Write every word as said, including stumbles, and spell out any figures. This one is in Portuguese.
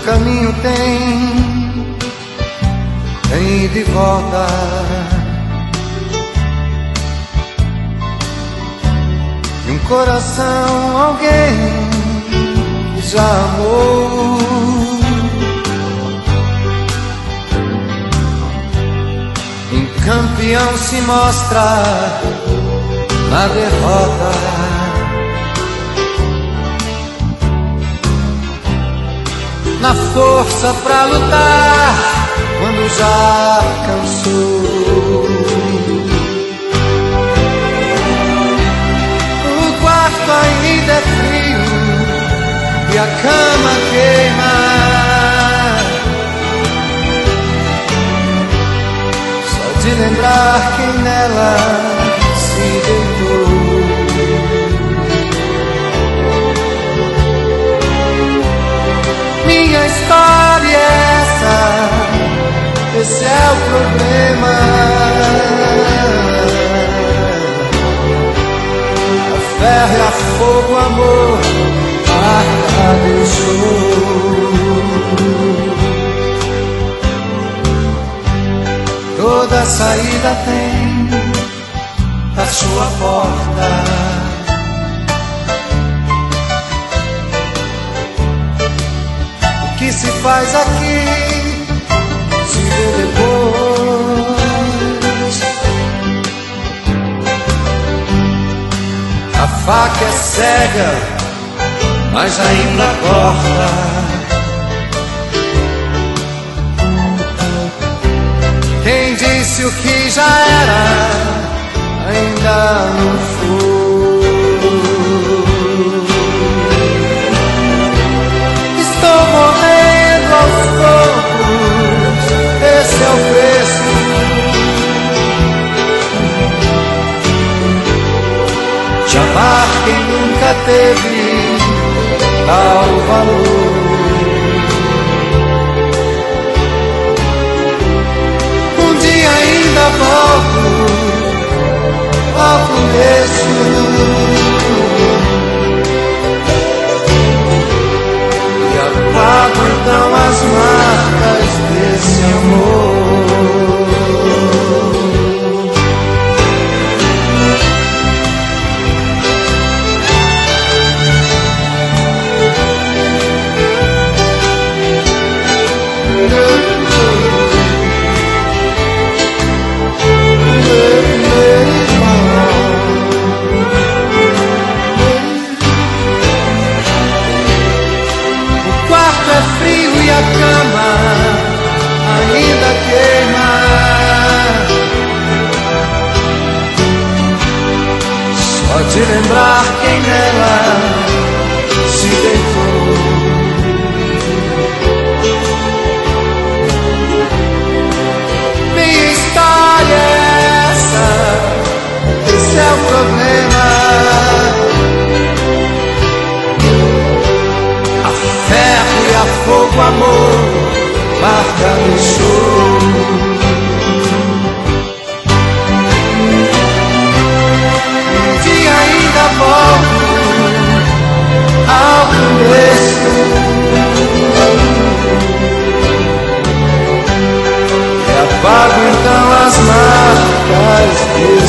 caminho tem, tem ida e volta. E um coração, alguém que já amou. Um campeão se mostra na derrota. Na força pra lutar quando já cansou. O quarto ainda é frio e a cama queima. Só de lembrar quem nela se deitou. Minha história é essa, esse é o problema. A ferro e a fogo, o amor, marca deixou. Toda saída tem a sua porta. O que se faz aqui se vê depois. A faca é cega, mas ainda corta. Quem disse o que já era, ainda não foi. Estou morrendo aos poucos, esse é o preço. De amar quem nunca teve tal valor. Um dia ainda volto ao começo. Apago então as marcas desse amor. A cama ainda queima. Só de lembrar quem nela se deitou. Minha história é essa, esse é o problema. Ferro e a fogo, amor, marca no show. Um dia ainda volto ao começo. E apago então as marcas desse